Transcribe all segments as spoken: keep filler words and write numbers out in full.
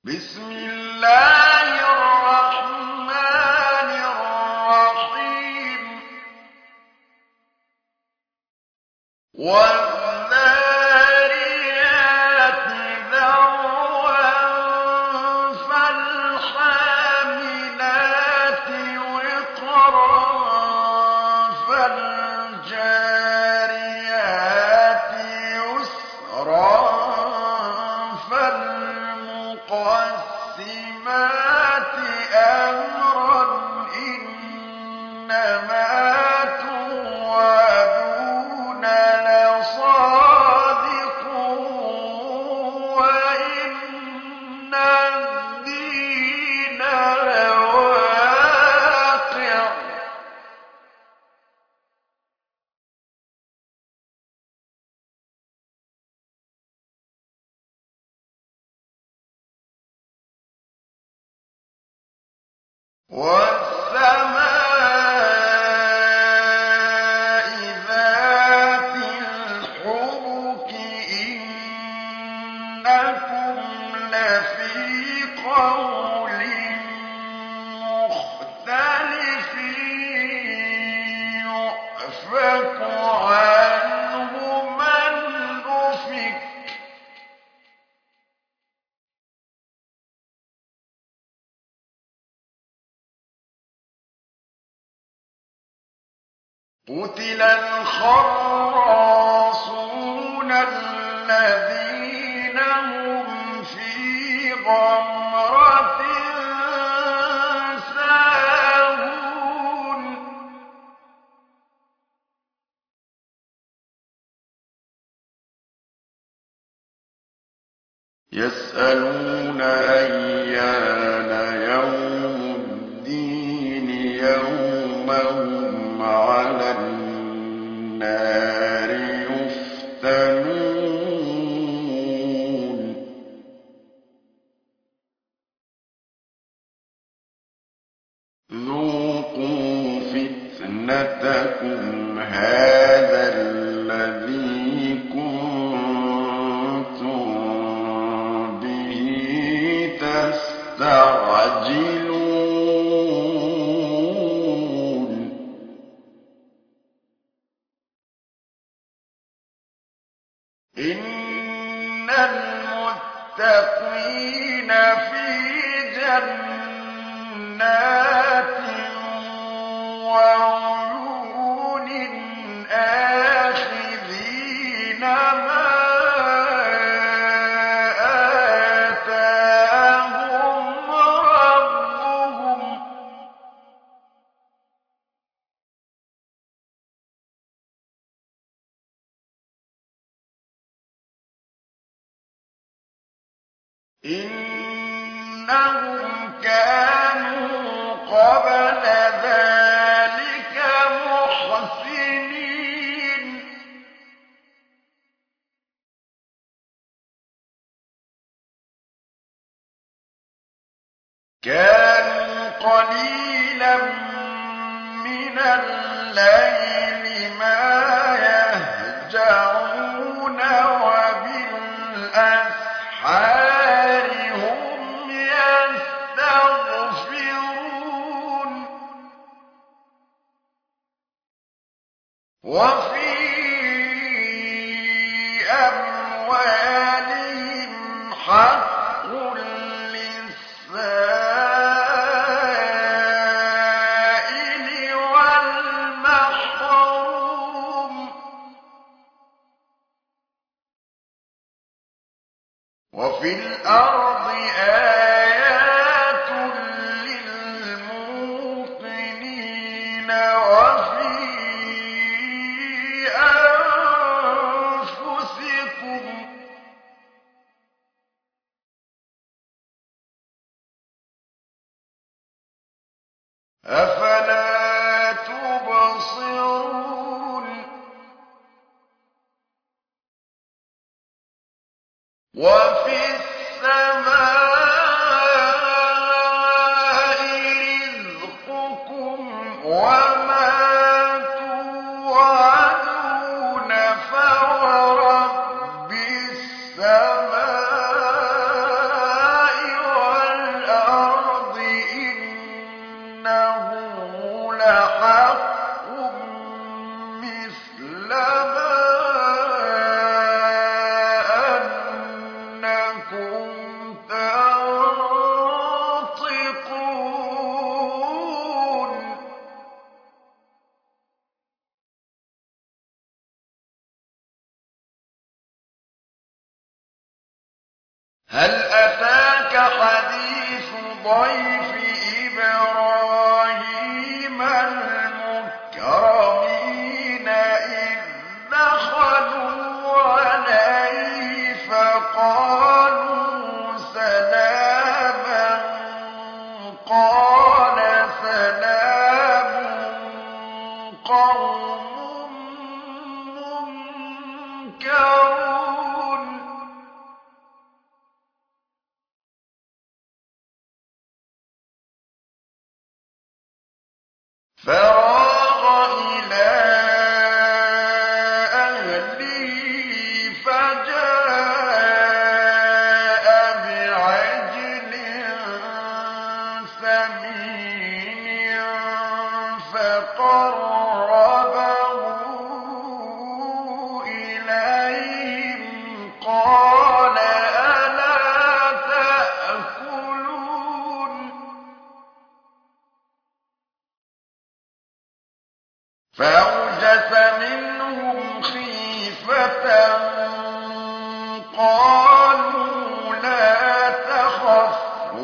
بسم الله الرحمن الرحيم والذاريات ذروا فالحاملات وقرا فالجاريات يسرا فالمقسمات أمرا إنما توعدون لصادق وإن الدين لواقع والسماء ذات الحبك إنكم لفي قول مختلف يؤفك عنه من أفك قتل الخراصون الذين هم في غمرة ساهون يسألون أيان يوم الدين يوم هم على النار يفتنون ذوقوا فتنتكم هذا الذي كنتم به تستعجلون إن المتقين في جنات وعيون آخذين ما آتاهم ربهم إنهم كانوا قبل ذلك محسنين كانوا قليلا من الليل ما يهجعون وبالأسحار هم يستغفرون وفي أموالهم حق للسائل والمحروم وفي الأرض آيات للموقنين وفي أنفسكم أفلا تبصرون وفي السماء رزقكم وما توعدون فورب السماء هل أتاك حديث ضيف إبراهيم المكرمين إذ دخلوا عليه فقالوا سلاما قال سلام قوم منكرون فراغ إلى أهله فجاء بعجل سمين فقربه إليهم قال ألا تأكلون فأوجس منهم خيفة قالوا لا تخف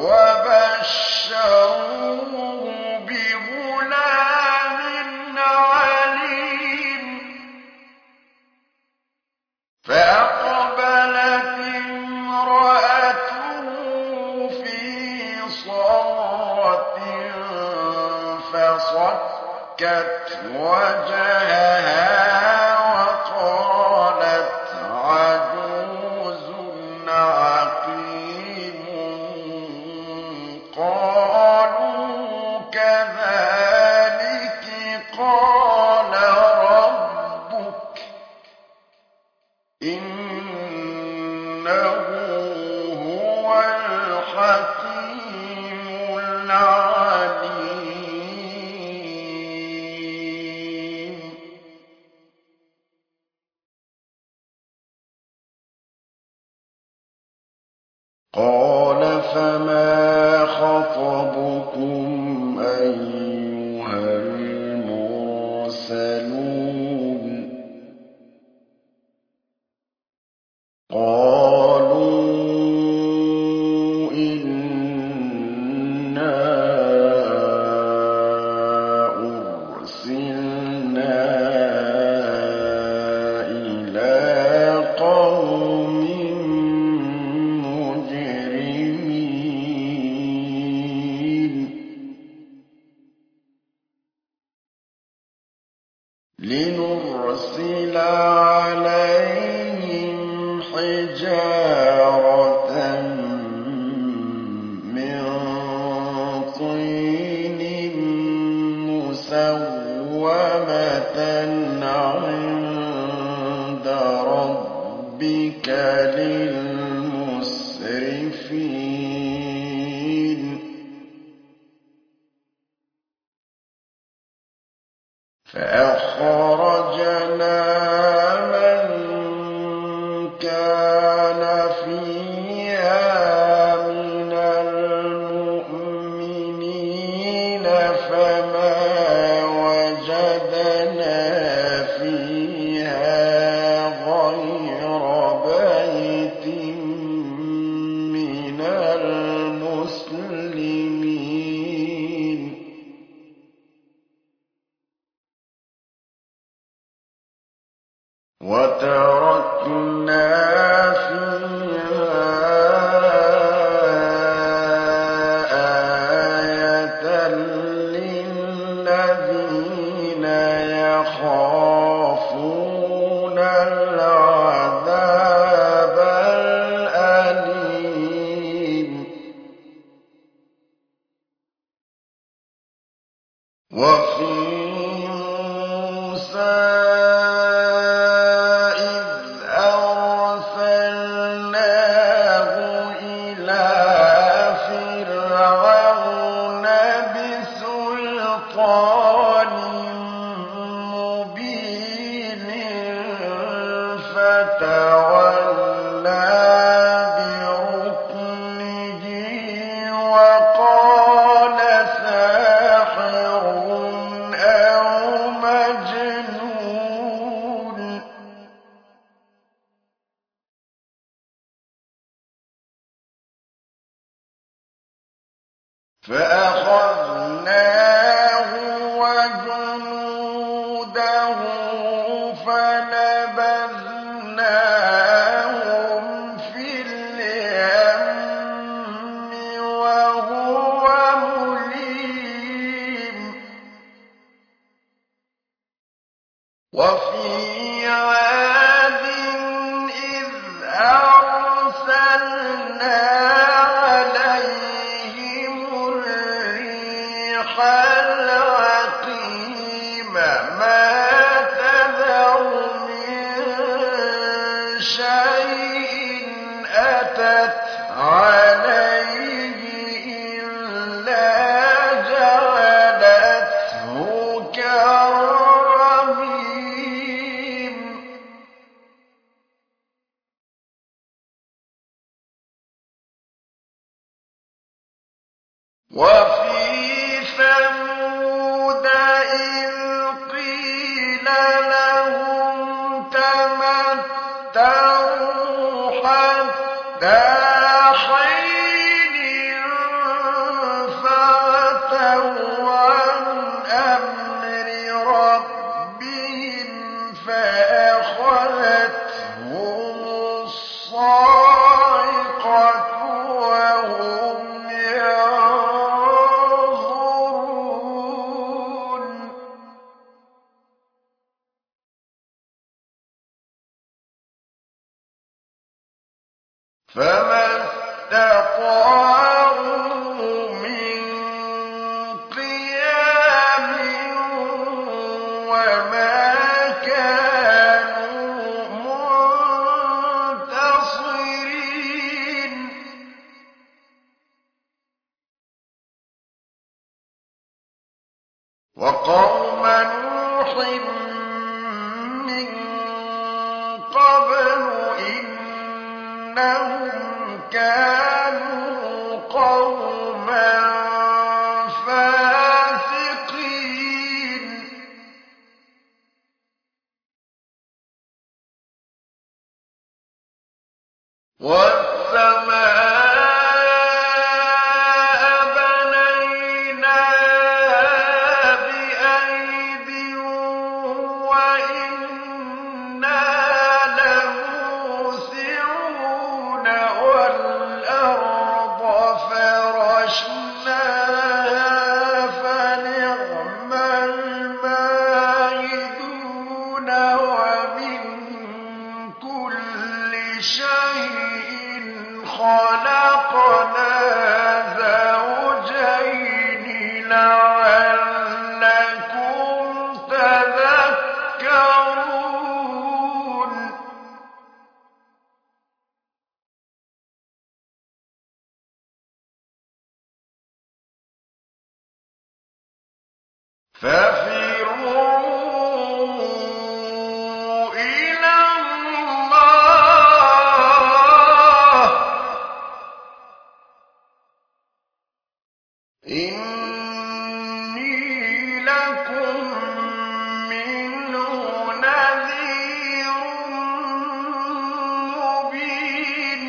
وبشروه بغلام عليم فأقبلت امرأته في صرة فصكت وجهها وقالت عجوز عقيم قالوا كذلك قال ربك إنه هو الحكيم العليم قال فما خطبكم أيها المرسلون قالوا إنا أرسلنا إلى قوم مجرمين لنرسل عليهم حجارة من طين مسومة عند ربك للمسرفين فأخرجنا من كان فيها من المؤمنين فما وجدنا فيها غير بيت من المسلمين وتركنا فيها آية للذين يخافون العذاب الأليم وفي موسى وقال ساحر فأخذناه وجنوده فنبذناهم في اليم وهو مليم وفي عاد إذ أرسلنا عليهم الريح العقيم ما تذر من شيء أتت عليه إلا جعلته كالرميم وفي ثمود إذ قيل لهم تمتعوا حتى حين فعتوا عن أمر ربهم فأخذتهم الصاعقة وهم ينظرون فما استطاعوا من قيام وما كانوا منتصرين وقوم نوح من قبل إنهم كانوا قوما فاسقين والسماء بنيناها بأيد وإنا لموسعون والأرض فرشناها فنعم الماهدون ومن كل شيء خلقنا زوجين لعلكم تذكرون ففروا إلى الله إني لكم منه نذير مبين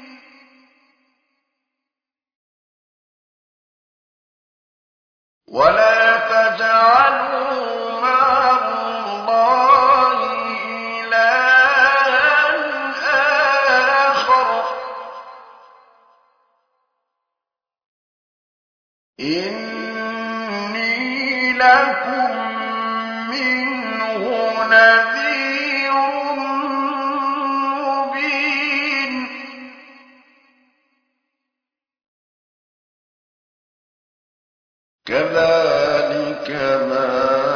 ولا تجعلوا مع الله إلها آخر إني لكم منه نذير مبين كذلك ما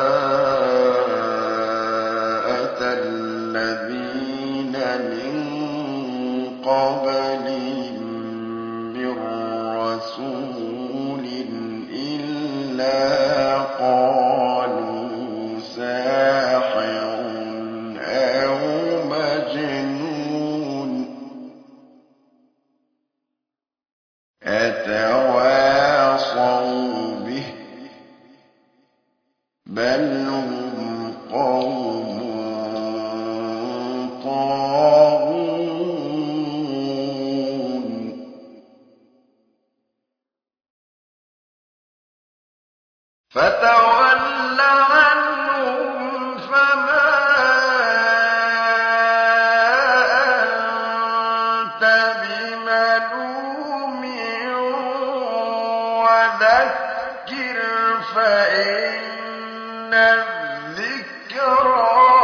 أتى الذين من قبلهم من رسول إلا قالوا ساحر أو مجنون أتواصوا به بل هم قوم طاغون فتول عنهم فما أنت بملوم وذكر فإن الذكرى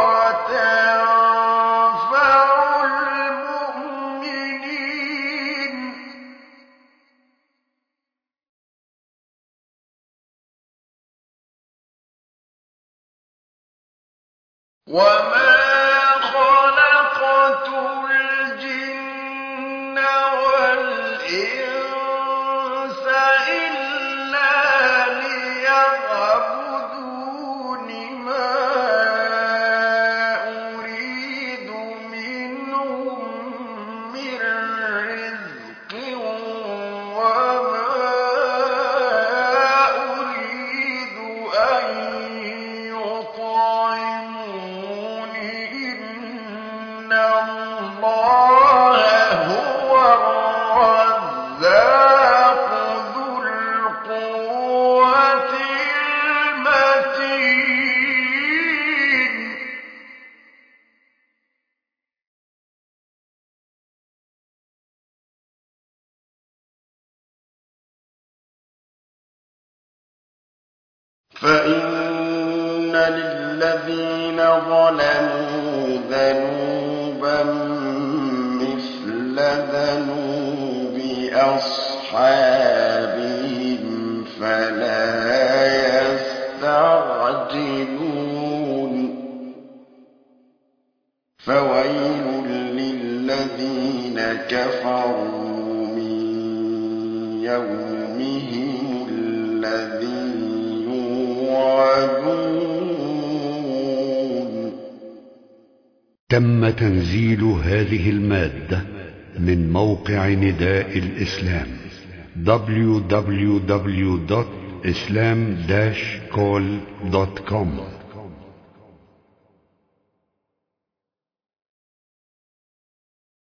تنفع المؤمنين وما خلقت الجن والإنس إلا ليعبدون ما أريد منهم من رزق وما أريد أن يطعمون إن الله هو الرزاق ذو القوة المتين فإن للذين ظلموا ذنوبا مثل ذنوب أصحابهم فلا يستعجلون فويل للذين كفروا من يومهم الذي تم تنزيل هذه المادة من موقع نداء الإسلام دبليو دبليو دبليو دوت إسلام داش كول دوت كوم